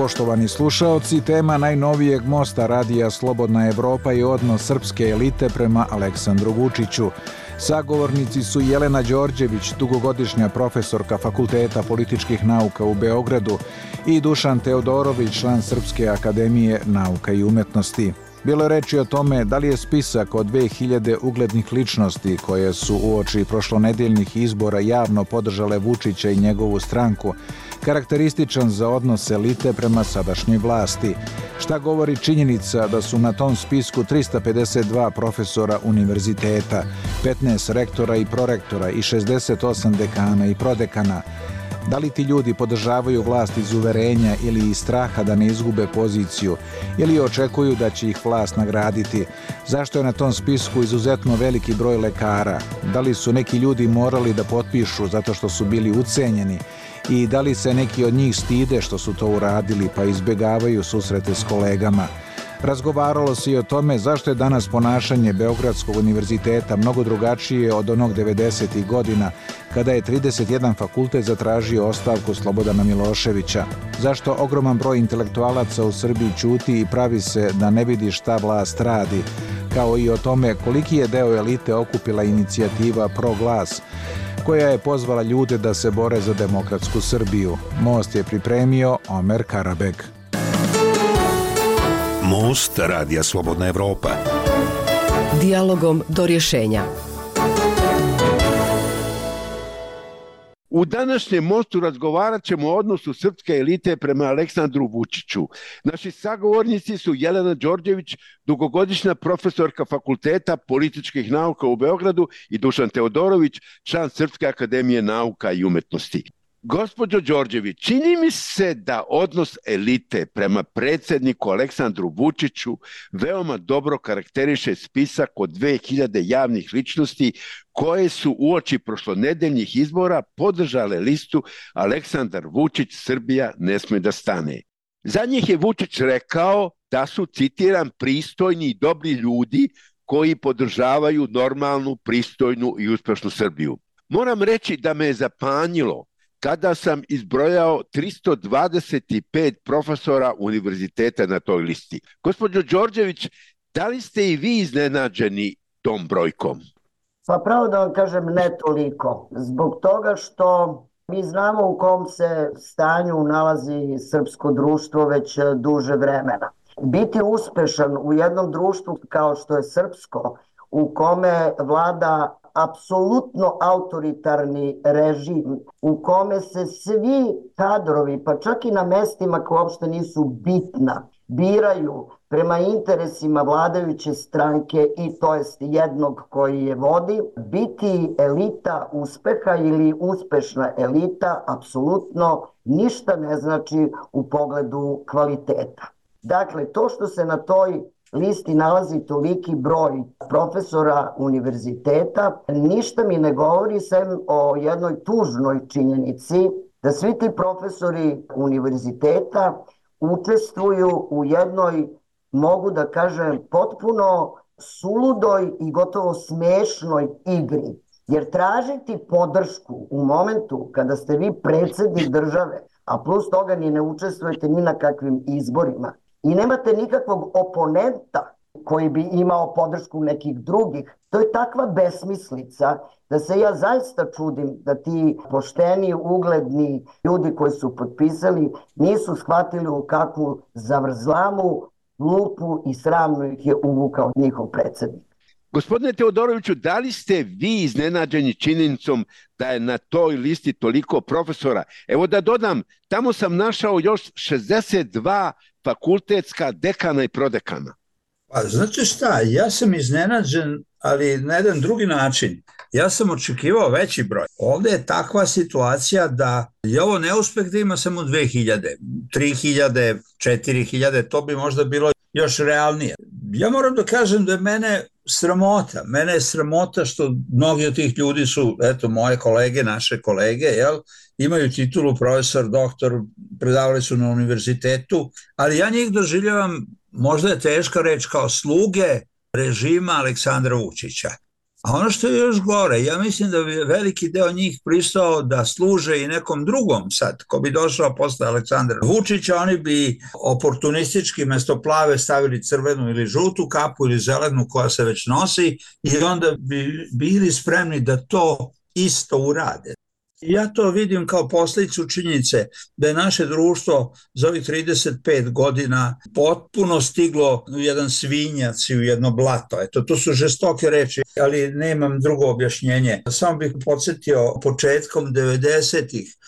poštovani slušaoci, tema najnovijeg mosta radija Slobodna Evropa je odnos srpske elite prema Aleksandru Vučiću. Sagovornici su Jelena Đorđević, dugogodišnja profesorka Fakulteta političkih nauka u Beogradu, i Dušan Teodorović, član Srpske akademije nauka i umetnosti. Bilo je reči o tome da li je spisak od 2000 uglednih ličnosti koje su uoči prošlonedeljnih izbora javno podržale Vučića i njegovu stranku karakterističan za odnos elite prema sadašnjoj vlasti. Šta govori činjenica da su na tom spisku 352 profesora univerziteta, 15 rektora i prorektora i 68 dekana i prodekana? Da li ti ljudi podržavaju vlast iz uverenja ili iz straha da ne izgube poziciju ili očekuju da će ih vlast nagraditi? Zašto je na tom spisku izuzetno veliki broj lekara? Da li su neki ljudi morali da potpišu zato što su bili ucenjeni? I da li se neki od njih stide što su to uradili pa izbjegavaju susrete s kolegama? Razgovaralo se i o tome zašto je danas ponašanje Beogradskog univerziteta mnogo drugačije od onog 90. godina, kada je 31 fakultet zatražio ostavku Slobodana Miloševića. Zašto ogroman broj intelektualaca u Srbiji ćuti i pravi se da ne vidi šta vlast radi, kao i o tome koliki je deo elite okupila inicijativa Proglas, koja je pozvala ljude da se bore za demokratsku Srbiju. Most je pripremio Omer Karabeg. Most radija Slobodna Evropa. Dijalogom do rješenja. U današnjem mostu razgovarat ćemo o odnosu srpske elite prema Aleksandru Vučiću. Naši sagovornici su Jelena Đorđević, dugogodišnja profesorka Fakulteta političkih nauka u Beogradu, i Dušan Teodorović, član Srpske akademije nauka i umetnosti. Gospođo Đorđević, čini mi se da odnos elite prema predsjedniku Aleksandru Vučiću veoma dobro karakteriše spisak od 2000 javnih ličnosti koje su uoči prošlonedeljnih izbora podržale listu Aleksandar Vučić, Srbija ne sme da stane. Za njih je Vučić rekao da su, citiram, pristojni i dobri ljudi koji podržavaju normalnu, pristojnu i uspešnu Srbiju. Moram reći da me je zapanjilo kada sam izbrojao 325 profesora univerziteta na toj listi. Gospođo Đorđević, da li ste i vi iznenađeni tom brojkom? Pa pravo da vam kažem, ne toliko. Zbog toga što mi znamo u kom se stanju nalazi srpsko društvo već duže vremena. Biti uspešan u jednom društvu kao što je srpsko, u kome vlada apsolutno autoritarni režim, u kome se svi kadrovi, pa čak i na mestima koja uopšte nisu bitna, biraju prema interesima vladajuće stranke i to jest jednog koji je vodi, biti elita uspeha ili uspešna elita apsolutno ništa ne znači u pogledu kvaliteta. Dakle, to što se na toj listi nalazi toliki broj profesora univerziteta, ništa mi ne govori sem o jednoj tužnoj činjenici da svi ti profesori univerziteta učestvuju u jednoj, mogu da kažem, potpuno suludoj i gotovo smešnoj igri. Jer tražiti podršku u momentu kada ste vi predsjednik države, a plus toga ni ne učestvujete ni na kakvim izborima, i nemate nikakvog oponenta koji bi imao podršku nekih drugih, to je takva besmislica da se ja zaista čudim da ti pošteni, ugledni ljudi koji su potpisali nisu shvatili u kakvu zavrzlamu, lupu i sramnu ih je uvukao njihov predsjednik. Gospodine Teodoroviću, da li ste vi iznenađeni činjenicom da je na toj listi toliko profesora? Evo da dodam, tamo sam našao još 62 fakultetska dekana i prodekana. Pa znate šta, ja sam iznenađen, ali na jedan drugi način. Ja sam očekivao veći broj. Ovdje je takva situacija da je ovo neuspeh da ima samo 2000, 3000, 4000, to bi možda bilo još realnije. Ja moram da kažem da je mene sramota. Mene je sramota što mnogi od tih ljudi su, eto, moje kolege, naše kolege, imaju titulu profesor, doktor, predavali su na univerzitetu, ali ja njih doživljavam, možda je teška reč, kao sluge režima Aleksandra Vučića. A ono što je još gore, ja mislim da bi veliki deo njih pristao da služe i nekom drugom sad, ko bi došao posle Aleksandra Vučića, oni bi oportunistički mesto plave stavili crvenu ili žutu kapu ili zelenu koja se već nosi i onda bi bili spremni da to isto urade. Ja to vidim kao posljedicu činjenice da je naše društvo za ovih 35 godina potpuno stiglo u jedan svinjac i u jedno blato. Eto, to su žestoke reči, ali nemam drugo objašnjenje. Samo bih podsjetio, početkom 90-ih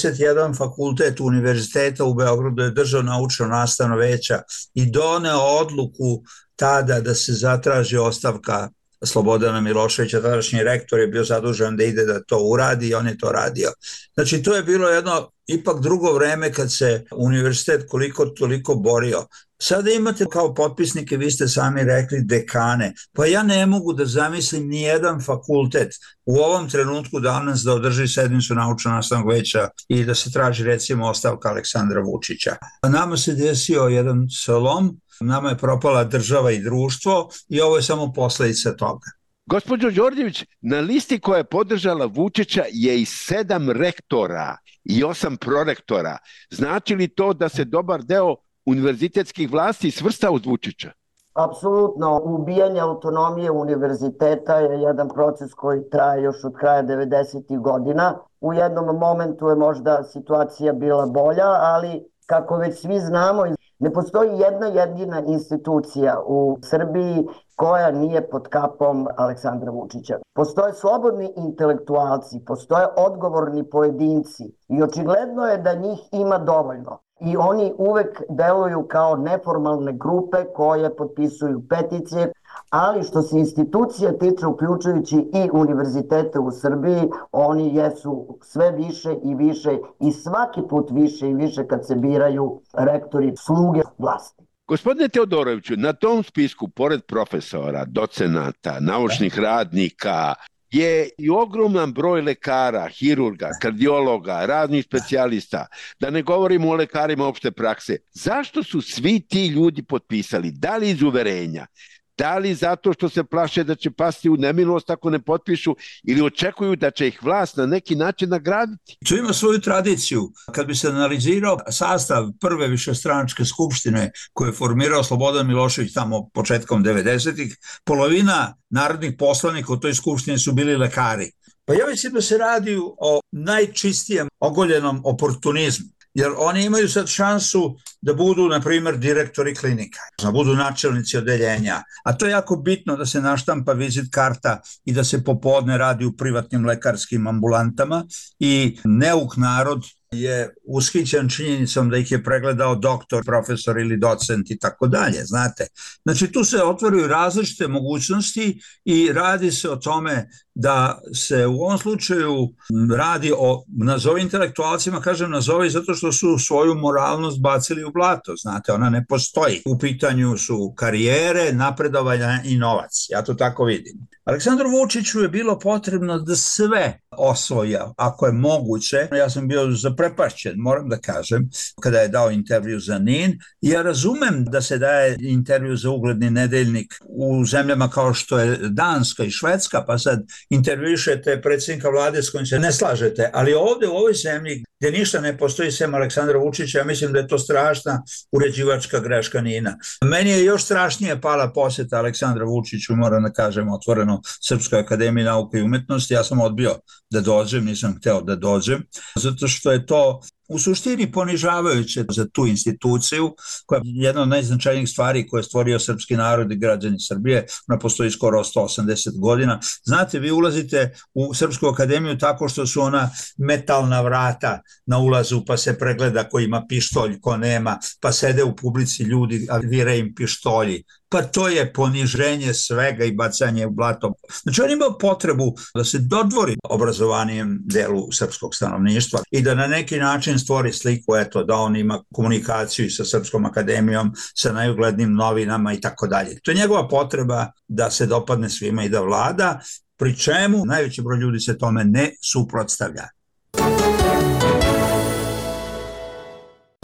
31 fakultet univerziteta u Beogradu je držao naučno-nastavno veća i doneo odluku tada da se zatraži ostavka Slobodana Miloševića, tadašnji rektor je bio zadužen da ide da to uradi i on je to radio. Znači to je bilo jedno ipak drugo vreme kad se univerzitet koliko toliko borio. Sada imate kao potpisnike, vi ste sami rekli, dekane. Pa ja ne mogu da zamislim ni jedan fakultet u ovom trenutku danas da održi sednicu naučno-nastavnog veća i da se traži recimo ostavka Aleksandra Vučića. Nama se desio jedan slom, nama je propala država i društvo i ovo je samo posledica toga. Gospođo Đorđević, na listi koja je podržala Vučića je i 7 rektora i 8 prorektora. Znači li to da se dobar deo univerzitetskih vlasti svrsta uz Vučića? Apsolutno, ubijanje autonomije univerziteta je jedan proces koji traje još od kraja 90. godina. U jednom momentu je možda situacija bila bolja, ali kako već svi znamo, ne postoji jedna jedina institucija u Srbiji koja nije pod kapom Aleksandra Vučića. Postoje slobodni intelektualci, postoje odgovorni pojedinci i očigledno je da njih ima dovoljno. I oni uvek deluju kao neformalne grupe koje potpisuju peticije, ali što se institucija tiče, uključujući i univerzitete u Srbiji, oni jesu sve više i više i svaki put više i više kad se biraju rektori sluge vlasti. Gospodine Teodoroviću, na tom spisku, pored profesora, docenata, naučnih radnika, je i ogroman broj lekara, hirurga, kardiologa, raznih specijalista, da ne govorimo o lekarima opšte prakse. Zašto su svi ti ljudi potpisali? Da li iz uverenja? Da li zato što se plaše da će pasti u nemilost ako ne potpišu ili očekuju da će ih vlast na neki način nagraditi? To ima svoju tradiciju. Kad bi se analizirao sastav prve višestranačke skupštine koje je formirao Slobodan Milošević tamo početkom 90-ih, polovina narodnih poslanika u toj skupštini su bili lekari. Pa ja mislim da se radi o najčistijem ogoljenom oportunizmu. Jer oni imaju sad šansu da budu, na primjer, direktori klinika, da budu načelnici odeljenja. A to je jako bitno da se naštampa vizit karta i da se popodne radi u privatnim lekarskim ambulantama i neuk narod je ushićen činjenicom da ih je pregledao doktor, profesor ili docent i tako dalje, znate. Znači tu se otvaraju različite mogućnosti i radi se o tome da se u ovom slučaju radi o, nazovi intelektualcima, kažem nazovi zato što su svoju moralnost bacili u blato, znate, ona ne postoji. U pitanju su karijere, napredovanja i novac, ja to tako vidim. Aleksandru Vučiću je bilo potrebno da sve osvoja, ako je moguće. Ja sam bio zaprepašćen, moram da kažem, kada je dao intervju za NIN. Ja razumem da se daje intervju za ugledni nedeljnik u zemljama kao što je Danska i Švedska, pa sad intervjušete predsjednika vlade s kojim se ne slažete, ali ovdje u ovoj zemlji gdje ništa ne postoji sem Aleksandra Vučića, ja mislim da je to strašna uređivačka greška NIN-a. Meni je još strašnije pala posjeta Aleksandra Vučiću, moram da kažem otvoreno, Srpskoj akademiji nauke i umetnosti. Ja sam odbio da dođem, nisam hteo da dođem, zato što je to u suštini ponižavajuće za tu instituciju, koja je jedna od najznačajnijih stvari koje je stvorio srpski narod i građani Srbije. Ona postoji skoro 180 godina. Znate, vi ulazite u Srpsku akademiju tako što su ona metalna vrata na ulazu, pa se pregleda ko ima pištolj, ko nema, pa sede u publici ljudi, a vire im pištolji. Pa to je poniženje svega i bacanje u blato. Znači on ima potrebu da se dodvori obrazovanijem delu srpskog stanovništva i da na neki način stvori sliku, eto, da on ima komunikaciju sa Srpskom akademijom, sa najuglednijim novinama i tako dalje. To je njegova potreba da se dopadne svima i da vlada, pri čemu najveći broj ljudi se tome ne suprotstavlja.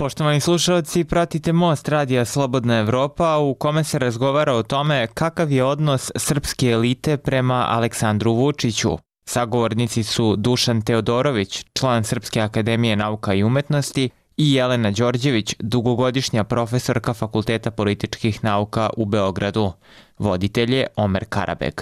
Poštovani slušalci, pratite Most radija Slobodna Evropa u kome se razgovara o tome kakav je odnos srpske elite prema Aleksandru Vučiću. Sagovornici su Dušan Teodorović, član Srpske akademije nauka i umetnosti, i Jelena Đorđević, dugogodišnja profesorka Fakulteta političkih nauka u Beogradu. Voditelj je Omer Karabeg.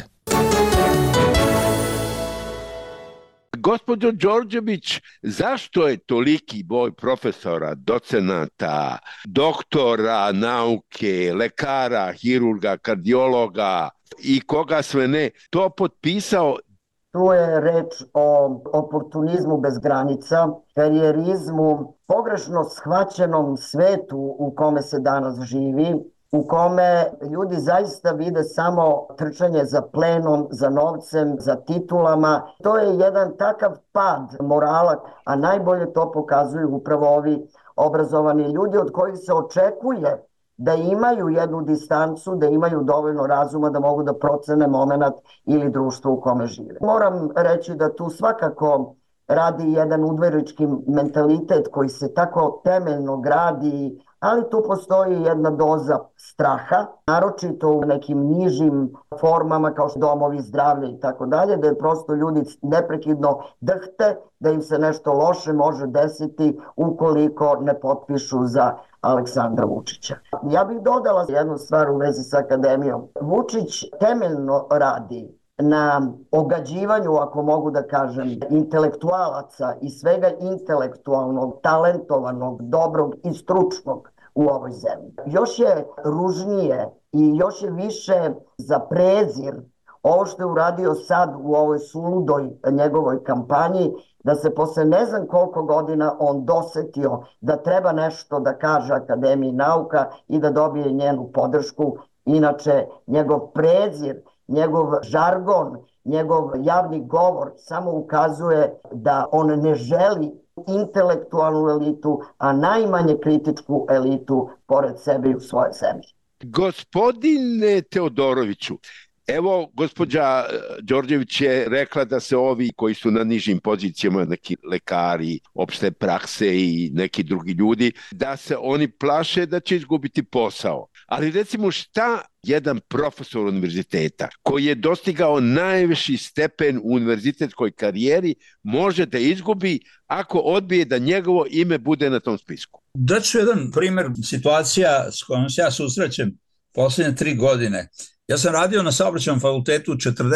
Gospođo Đorđević, zašto je toliki broj profesora, docenata, doktora nauke, lekara, hirurga, kardiologa i koga sve ne to potpisao? Tu je reč o oportunizmu bez granica, karijerizmu, pogrešno shvaćenom svetu u kome se danas živi, u kome ljudi zaista vide samo trčanje za plenom, za novcem, za titulama. To je jedan takav pad morala, a najbolje to pokazuju upravo ovi obrazovani ljudi od kojih se očekuje da imaju jednu distancu, da imaju dovoljno razuma da mogu da procene moment ili društvo u kome žive. Moram reći da tu svakako radi jedan udvorički mentalitet koji se tako temeljno gradi, ali tu postoji jedna doza straha, naročito u nekim nižim formama kao što domovi zdravlja i tako dalje, da je prosto ljudi neprekidno drhte, da im se nešto loše može desiti ukoliko ne potpišu za Aleksandra Vučića. Ja bih dodala jednu stvar u vezi sa akademijom. Vučić temeljno radi na ogađivanju, ako mogu da kažem, intelektualaca i svega intelektualnog, talentovanog, dobrog i stručnog u ovoj zemlji. Još je ružnije i još je više za prezir ovo što je uradio sad u ovoj suludoj njegovoj kampanji, da se posle ne znam koliko godina on dosetio da treba nešto da kaže Akademiji nauka i da dobije njenu podršku. Inače, njegov prezir, njegov žargon, njegov javni govor samo ukazuje da on ne želi intelektualnu elitu, a najmanje kritičku elitu pored sebe i u svojoj zemlji. Gospodine Teodoroviću, evo, gospođa Đorđević je rekla da se ovi koji su na nižim pozicijama, neki lekari, opšte prakse i neki drugi ljudi, da se oni plaše da će izgubiti posao. Ali recimo šta jedan profesor univerziteta koji je dostigao najviši stepen u univerzitetskoj karijeri može da izgubi ako odbije da njegovo ime bude na tom spisku? Daću jedan primjer situacija s kojom se ja susrećem posljednje 3 godine. Ja sam radio na Saobraćajnom fakultetu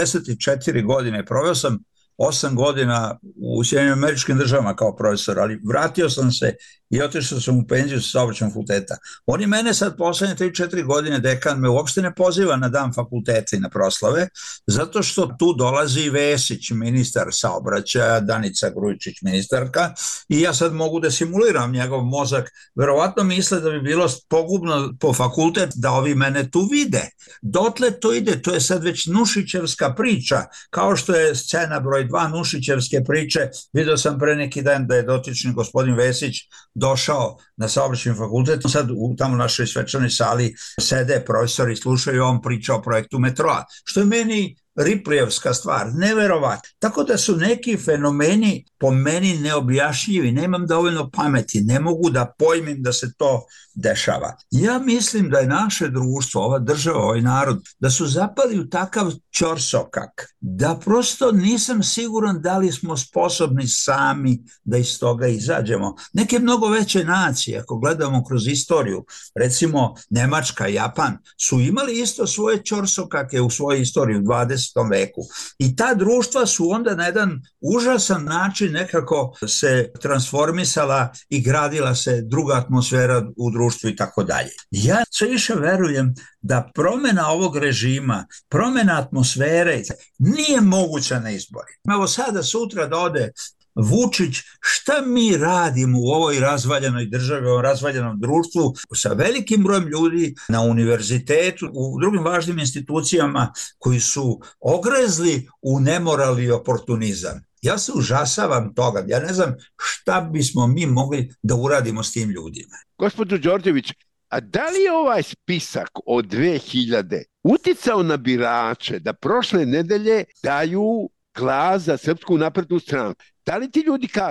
44 godine, proveo sam 8 godina u Sjedinjenim Američkim Državama kao profesor, ali vratio sam se i otišao sam u penziju sa Saobraćajnog fakulteta. Oni mene sad poslednje 3-4 godine, dekan me uopšte ne poziva na dan fakulteta i na proslave, zato što tu dolazi Vesić, ministar saobraćaja, Danica Grujičić, ministarka, i ja sad mogu da simuliram njegov mozak. Verovatno misle da bi bilo pogubno po fakultet da ovi mene tu vide. Dotle to ide, to je sad već Nušićevska priča, kao što je scena broj 2 Nušićevske priče. Video sam pre neki dan da je dotični gospodin Vesić došao na Saobraćajni fakultet, sad u tamo našoj svečanoj sali sede profesori, slušaju, on priča o projektu metroa, što je meni Riplijevska stvar, neverovatno. Tako da su neki fenomeni po meni neobjašnjivi, nemam dovoljno pameti, ne mogu da pojmim da se to dešava. Ja mislim da je naše društvo, ova država, ovaj narod, da su zapali u takav ćorsokak, da prosto nisam siguran da li smo sposobni sami da iz toga izađemo. Neke mnogo veće nacije, ako gledamo kroz istoriju, recimo Nemačka, Japan, su imali isto svoje ćorsokake u svojoj istoriji u 20. veku. I ta društva su onda na jedan užasan način nekako se transformisala i gradila se druga atmosfera u društvu i tako dalje. Ja sve više verujem da promjena ovog režima, promjena atmosfere nije moguća na izbori. Evo sada sutra da ode Vučić, šta mi radimo u ovoj razvaljenoj državi, u ovom razvaljenom društvu sa velikim brojem ljudi na univerzitetu, u drugim važnim institucijama koji su ogrezli u nemoral i oportunizam. Ja se užasavam toga, ja ne znam šta bismo mi mogli da uradimo s tim ljudima. Gospođo Đorđević, a da li je ovaj spisak od 2000 uticao na birače da prošle nedelje daju glas za Srpsku naprednu stranku? Da li ti ljudi kažu,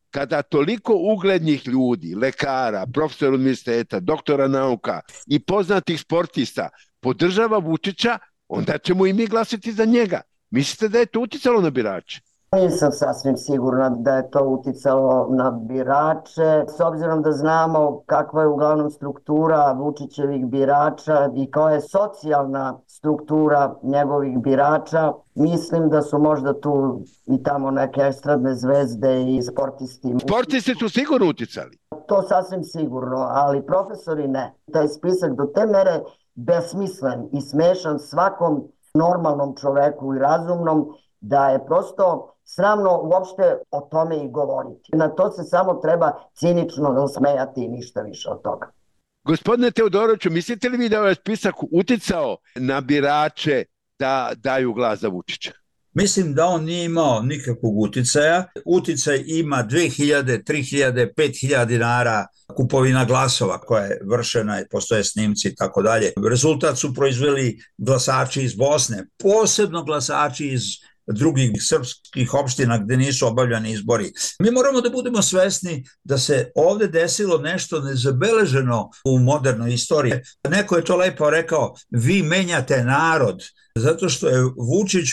kada toliko uglednih ljudi, lekara, profesora univerziteta, doktora nauka i poznatih sportista podržava Vučića, onda ćemo i mi glasiti za njega. Mislite da je to uticalo na birače? Nisam sasvim sigurna da je to uticalo na birače, s obzirom da znamo kakva je uglavnom struktura Vučićevih birača i koja je socijalna struktura njegovih birača. Mislim da su možda tu i tamo neke estradne zvezde i sportisti. Sportisti su sigurno uticali. To sasvim sigurno, ali profesori ne. Taj spisak do te mere besmislen i smešan svakom normalnom čoveku i razumnom, da je prosto sramno uopšte o tome i govoriti. Na to se samo treba cinično nasmejati i ništa više od toga. Gospodine Teodoroviću, mislite li vi da je ovaj spisak uticao na birače da daju glas za Vučića? Mislim da on nije imao nikakvog uticaja. Uticaj ima 2000, 3000, 5000 dinara kupovina glasova koja je vršena i postoje snimci i tako dalje. Rezultat su proizveli glasači iz Bosne, posebno glasači iz drugih srpskih opština gde nisu obavljani izbori. Mi moramo da budemo svesni da se ovde desilo nešto nezabeleženo u modernoj istoriji. Neko je to lepo rekao, vi menjate narod, zato što je Vučić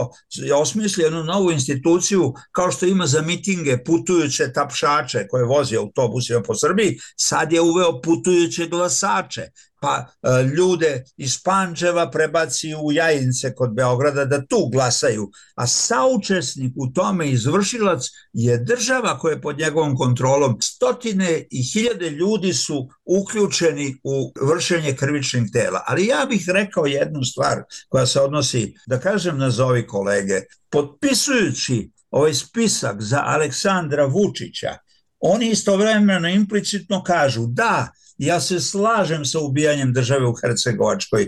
osmislio jednu novu instituciju kao što ima za mitinge putujuće tapšače koje vozi autobusima po Srbiji, sad je uveo putujuće glasače. Pa ljude iz Pančeva prebaci u Jajince kod Beograda da tu glasaju, a saučesnik u tome izvršilac je država koja je pod njegovom kontrolom. Stotine i hiljade ljudi su uključeni u vršenje krivičnih dela, ali ja bih rekao jednu stvar koja se odnosi, da kažem nazovi kolege, potpisujući ovaj spisak za Aleksandra Vučića, oni istovremeno implicitno kažu da, ja se slažem sa ubijanjem države u Hercegovačkoj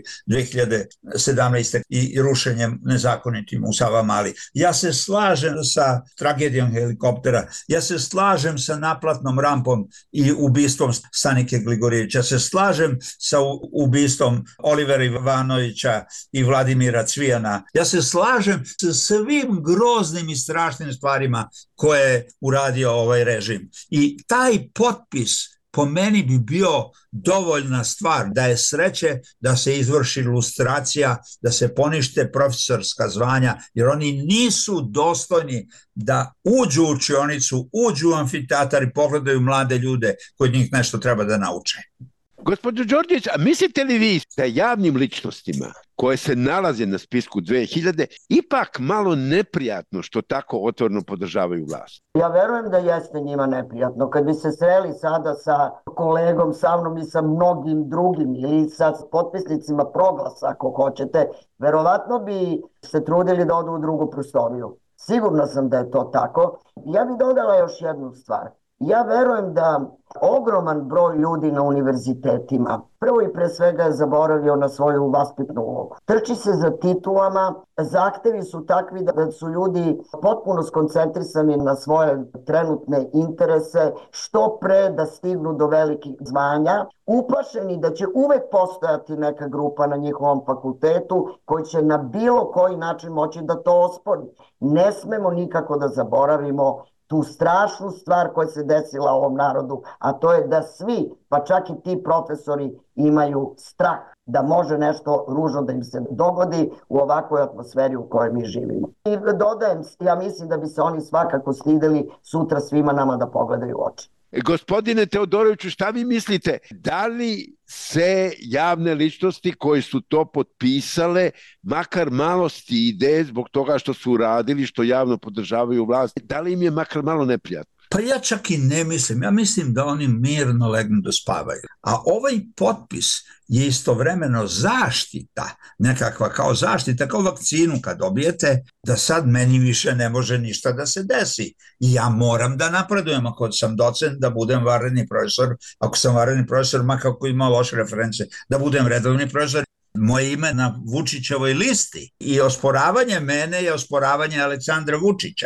2017. i rušenjem nezakonitim u Savamali. Ja se slažem sa tragedijom helikoptera. Ja se slažem sa naplatnom rampom i ubistvom Stanike Gligorijevića. Ja se slažem sa ubistvom Olivera Ivanovića i Vladimira Cvijana. Ja se slažem sa svim groznim i strašnim stvarima koje je uradio ovaj režim. I taj potpis po meni bi bio dovoljna stvar da je sreće da se izvrši lustracija, da se ponište profesorska zvanja, jer oni nisu dostojni da uđu u učionicu, uđu u amfiteatar i pogledaju mlade ljude koji njih nešto treba da nauče. Gospođo Đorđević, a mislite li vi da javnim ličnostima koje se nalaze na spisku 2000 ipak malo neprijatno što tako otvoreno podržavaju vlast? Ja verujem da jeste njima neprijatno. Kad bi se sreli sada sa kolegom, sa mnom i sa mnogim drugim ili sa potpisnicima Proglasa, ako hoćete, verovatno bi se trudili da odu u drugu prostoriju. Sigurna sam da je to tako. Ja bih dodala još jednu stvar. Ja verujem da ogroman broj ljudi na univerzitetima prvo i pre svega je zaboravio na svoju vaspitnu ulogu. Trči se za titulama, zahtevi su takvi da su ljudi potpuno skoncentrisani na svoje trenutne interese, što pre da stignu do velikih zvanja, uplašeni da će uvek postojati neka grupa na njihovom fakultetu koji će na bilo koji način moći da to ospori. Ne smemo nikako da zaboravimo tu strašnu stvar koja se desila ovom narodu, a to je da svi, pa čak i ti profesori, imaju strah da može nešto ružno da im se dogodi u ovakvoj atmosferi u kojoj mi živimo. I dodajem, ja mislim da bi se oni svakako stideli sutra svima nama da pogledaju u oči. Gospodine Teodoroviću, šta vi mislite? Da li se javne ličnosti koji su to potpisale makar malo stide zbog toga što su uradili, što javno podržavaju vlast? Da li im je makar malo neprijatno? Pa ja čak i ne mislim. Ja mislim da oni mirno legnu da spavaju. A ovaj potpis je istovremeno zaštita, nekakva kao zaštita, kao vakcinu kad dobijete, da sad meni više ne može ništa da se desi. I ja moram da napredujem, ako sam docent, da budem vanredni profesor, ako sam vanredni profesor, makako ima loše reference, da budem redovni profesor. Moje ime na Vučićevoj listi i osporavanje mene je osporavanje Aleksandra Vučića.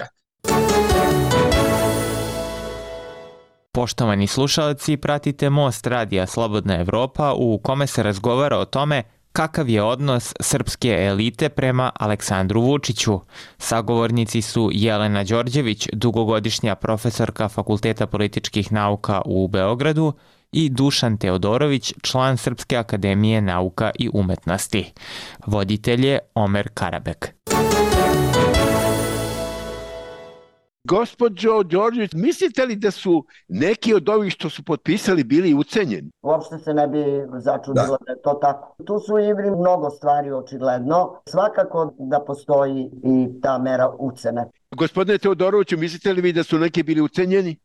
Poštovani slušalci, pratite Most radija Slobodna Evropa u kome se razgovara o tome kakav je odnos srpske elite prema Aleksandru Vučiću. Sagovornici su Jelena Đorđević, dugogodišnja profesorka Fakulteta političkih nauka u Beogradu, i Dušan Teodorović, član Srpske akademije nauka i umetnosti. Voditelj je Omer Karabek. Gospođo Đorđević, mislite li da su neki od ovih što su potpisali bili ucenjeni? Uopšte se ne bi začudilo da je to tako. Tu su igri mnogo stvari očigledno. Svakako da postoji i ta mera ucene. Gospodine Teodoroviću, mislite li vi da su neki bili ucenjeni?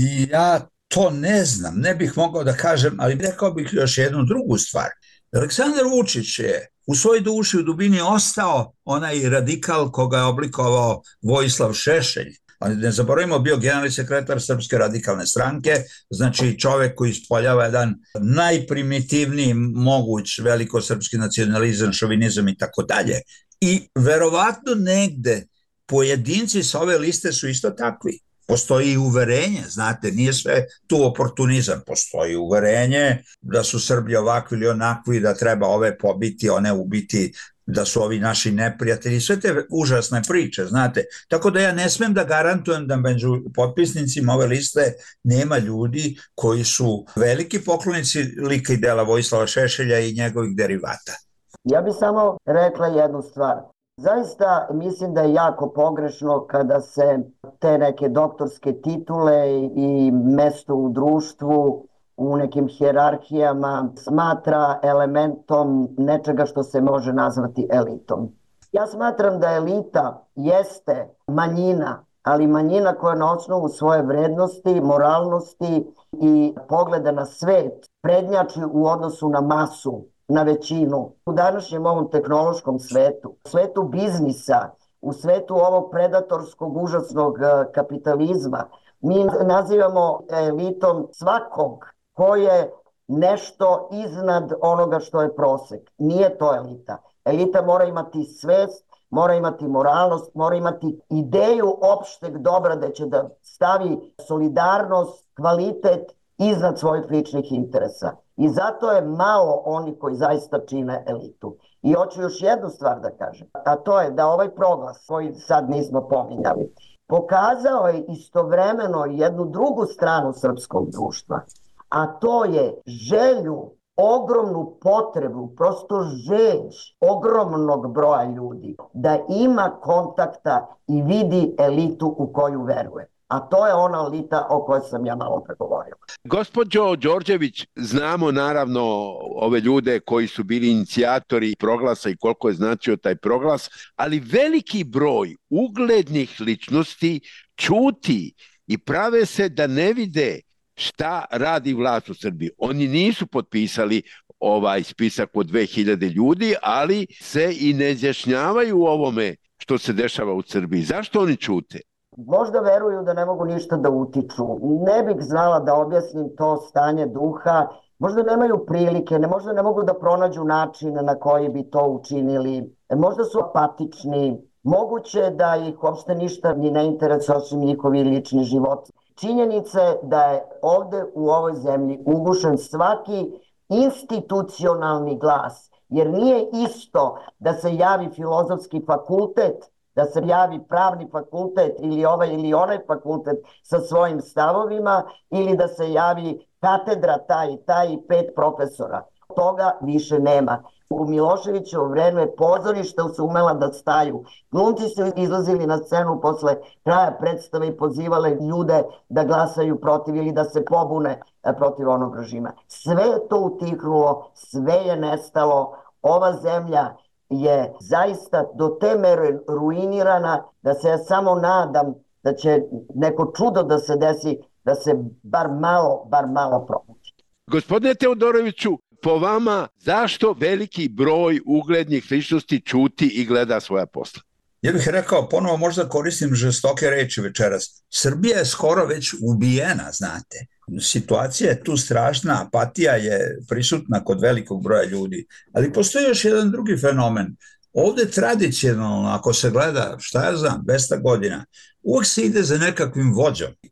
Ja to ne znam, ne bih mogao da kažem, ali rekao bih još jednu drugu stvar. Aleksandar Vučić je u svojoj duši, u dubini ostao onaj radikal koga je oblikovao Vojislav Šešelj. Ali ne zaboravimo, bio generalni sekretar Srpske radikalne stranke, znači čovek koji ispoljava jedan najprimitivniji moguć velikosrpski nacionalizam, šovinizam i tako dalje. I verovatno negde pojedinci sa ove liste su isto takvi. Postoji i uverenje, znate, nije sve tu oportunizam, postoji uverenje da su Srbi ovakvi ili onakvi, da treba ove pobiti, one ubiti, da su ovi naši neprijatelji, sve te užasne priče, znate. Tako da ja ne smem da garantujem da među potpisnicima ove liste nema ljudi koji su veliki poklonici lika i dela Vojislava Šešelja i njegovih derivata. Ja bih samo rekla jednu stvar. Zaista mislim da je jako pogrešno kada se te neke doktorske titule i mesto u društvu u nekim hijerarhijama smatra elementom nečega što se može nazvati elitom. Ja smatram da elita jeste manjina, ali manjina koja na osnovu svoje vrednosti, moralnosti i pogleda na svet prednjači u odnosu na masu, na većinu. U današnjem ovom tehnološkom svetu, u svetu biznisa, u svetu ovog predatorskog užasnog kapitalizma, mi nazivamo elitom svakog ko je nešto iznad onoga što je prosek. Nije to elita. Elita mora imati svest, mora imati moralnost, mora imati ideju opšteg dobra da će da stavi solidarnost, kvalitet iznad svojih ličnih interesa. I zato je malo oni koji zaista čine elitu. I hoću još jednu stvar da kažem, a to je da ovaj proglas koji sad nismo pominjali, pokazao je istovremeno jednu drugu stranu srpskog društva, a to je želju, ogromnu potrebu, prosto žeđ ogromnog broja ljudi da ima kontakta i vidi elitu u koju veruje. A to je ona elita o kojoj sam ja malo pregovorio. Gospođo Đorđević, znamo naravno ove ljude koji su bili inicijatori proglasa i koliko je značio taj proglas, ali veliki broj uglednih ličnosti ćuti i prave se da ne vide šta radi vlast u Srbiji. Oni nisu potpisali ovaj spisak od 2000 ljudi, ali se i ne izjašnjavaju u ovome što se dešava u Srbiji. Zašto oni ćute? Možda veruju da ne mogu ništa da utiču. Ne bih znala da objasnim to stanje duha. Možda nemaju prilike, možda ne mogu da pronađu način na koji bi to učinili. Možda su apatični. Moguće da ih uopšte ništa ni ne interesuje osim njihovi lični život. Činjenica je da je ovde u ovoj zemlji ugušen svaki institucionalni glas. Jer nije isto da se javi filozofski fakultet, da se javi pravni fakultet ili ovaj ili onaj fakultet sa svojim stavovima ili da se javi katedra taj i 5 profesora. Toga više nema. U Miloševićevo vreme pozorišta su umela da staju. Glumci su izlazili na scenu posle kraja predstave i pozivale ljude da glasaju protiv ili da se pobune protiv onog režima. Sve je to utihnulo, sve je nestalo. Ova zemlja je zaista do te mere ruinirana da se ja samo nadam da će neko čudo da se desi, da se bar malo probudi. Gospodine Teodoroviću, po vama, zašto veliki broj uglednih ličnosti ćuti i gleda svoja posla? Ja bih rekao, ponovo možda koristim žestoke reči večeras. Srbija je skoro već ubijena, znate. Situacija je tu strašna, apatija je prisutna kod velikog broja ljudi. Ali postoji još jedan drugi fenomen. Ovde tradicionalno, ako se gleda, šta ja znam, 200 godina, uvek se ide za nekakvim vođom.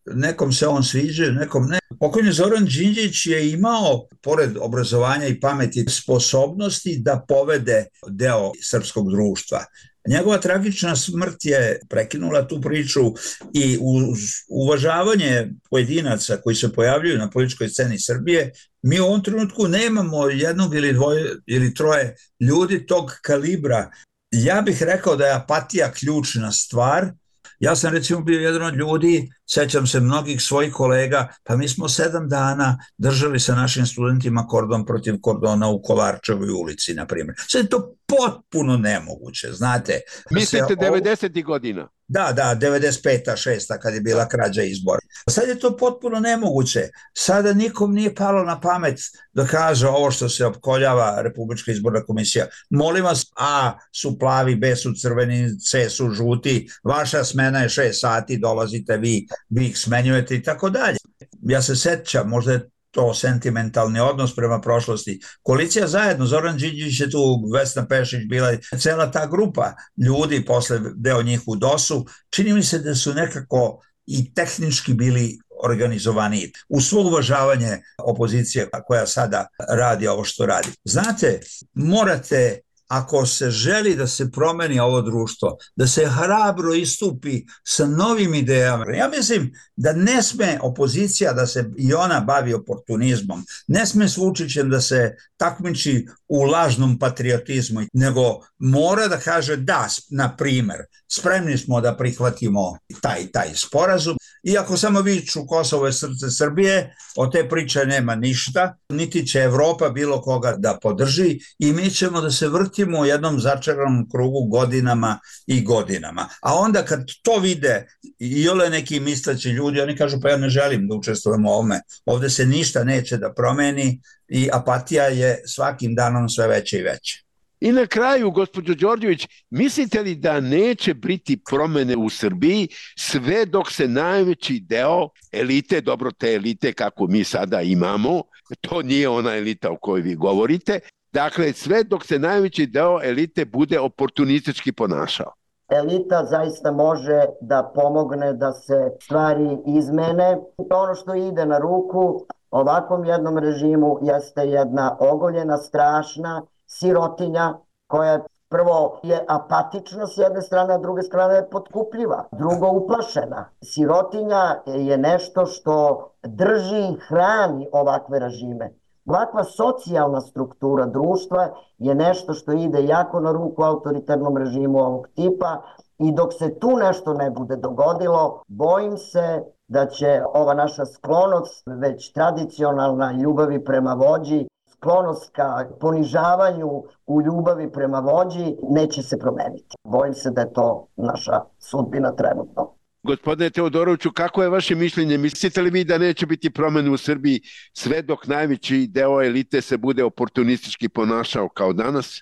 nekom se on sviđa, nekom ne. Pokojni Zoran Đinđić je imao, pored obrazovanja i pameti, sposobnosti da povede deo srpskog društva. Njegova tragična smrt je prekinula tu priču i uz uvažavanje pojedinaca koji se pojavljuju na političkoj sceni Srbije, mi u ovom trenutku nemamo jednog ili dvoje ili troje ljudi tog kalibra. Ja bih rekao da je apatija ključna stvar. Ja sam recimo bio jedan od ljudi, sećam se mnogih svojih kolega, pa mi smo 7 dana držali sa našim studentima kordon protiv kordona u Kolarčevoj ulici, na primjer. Sve je to potpuno nemoguće, znate. Mislite 90. godina? Da, 95. 6. kad je bila krađa izbora. Sad je to potpuno nemoguće. Sada nikom nije palo na pamet da kaže ovo što se opkoljava Republička izborna komisija. Molim vas, A su plavi, B su crveni, C su žuti, vaša smena je 6 sati, dolazite vi ih smenjujete i tako dalje. Ja se sećam, možda je to sentimentalni odnos prema prošlosti. Koalicija zajedno, Zoran Đinđić je tu, Vesna Pešić bila, cela ta grupa ljudi, posle deo njih u DOS-u, čini mi se da su nekako i tehnički bili organizovaniji. U svo uvažavanje opozicije koja sada radi ovo što radi. Znate, morate, ako se želi da se promeni ovo društvo, da se hrabro istupi sa novim idejama. Ja mislim da ne sme opozicija da se i ona bavi oportunizmom, ne sme s Vučićem da se takmiči u lažnom patriotizmu, nego mora da kaže da, na primer, spremni smo da prihvatimo taj sporazum. Iako samo viču Kosovo je srce Srbije, od te priče nema ništa, niti će Evropa bilo koga da podrži i mi ćemo da se vrtimo u jednom začaranom krugu godinama i godinama. A onda kad to vide i ole neki misleći ljudi, oni kažu pa ja ne želim da učestvujem u ovome, ovde se ništa neće da promeni i apatija je svakim danom sve veća i veća. I na kraju, gospođo Đorđević, mislite li da neće biti promene u Srbiji sve dok se najveći deo elite, dobro te elite kako mi sada imamo, to nije ona elita o kojoj vi govorite, dakle sve dok se najveći deo elite bude oportunistički ponašao? Elita zaista može da pomogne da se stvari izmene. Ono što ide na ruku ovakvom jednom režimu jeste jedna ogoljena, strašna sirotinja koja prvo je apatična s jedne strane, a druge strane je potkupljiva, drugo uplašena. Sirotinja je nešto što drži i hrani ovakve režime. Ovakva socijalna struktura društva je nešto što ide jako na ruku autoritarnom režimu ovog tipa i dok se tu nešto ne bude dogodilo, bojim se da će ova naša sklonost, već tradicionalna ljubavi prema vođi, sklonost ka ponižavanju u ljubavi prema vođi, neće se promeniti. Bojim se da je to naša sudbina trenutno. Gospodine Teodoroviću, kako je vaše mišljenje? Mislite li vi da neće biti promene u Srbiji sve dok najveći deo elite se bude oportunistički ponašao kao danas?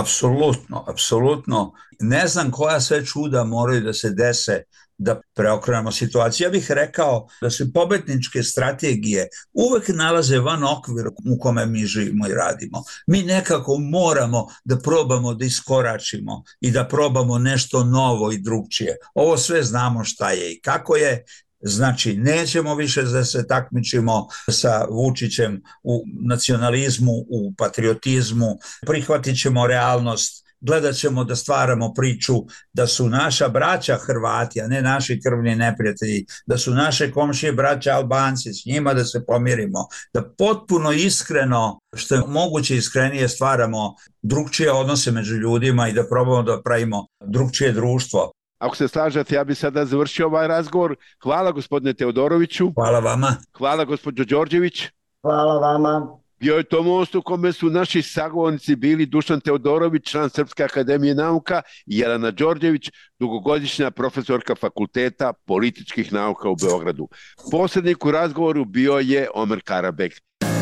Apsolutno. Ne znam koja sve čuda moraju da se dese da preokrenemo situaciju. Ja bih rekao da se pobedničke strategije uvek nalaze van okvira u kome mi živimo i radimo. Mi nekako moramo da probamo da iskoračimo i da probamo nešto novo i drugčije. Ovo sve znamo šta je i kako je. Znači, nećemo više da se takmičimo sa Vučićem u nacionalizmu, u patriotizmu, prihvatit ćemo realnost, gledat ćemo da stvaramo priču da su naša braća Hrvati, a ne naši krvni neprijatelji, da su naše komšije braća Albanci, s njima da se pomirimo, da potpuno iskreno, što je moguće iskrenije, stvaramo drugčije odnose među ljudima i da probamo da pravimo drugčije društvo. Ako se slažete, ja bih sada završio ovaj razgovor. Hvala gospodine Teodoroviću. Hvala vama. Hvala gospođo Đorđević. Hvala vama. Bio je to most u kome su naši sagovornici bili Dušan Teodorović, član Srpske akademije nauka, i Jelena Đorđević, dugogodišnja profesorka Fakulteta političkih nauka u Beogradu. Posrednik u razgovoru bio je Omer Karabek.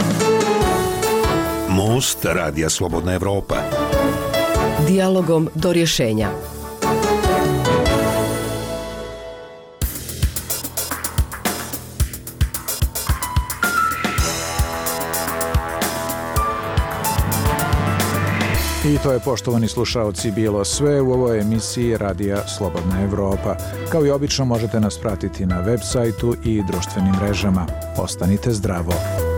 Most Radija Slobodna Evropa. Dijalogom do rješenja. I to je, poštovani slušaoci, bilo sve u ovoj emisiji Radija Slobodna Evropa. Kao i obično možete nas pratiti na web sajtu i društvenim mrežama. Ostanite zdravo.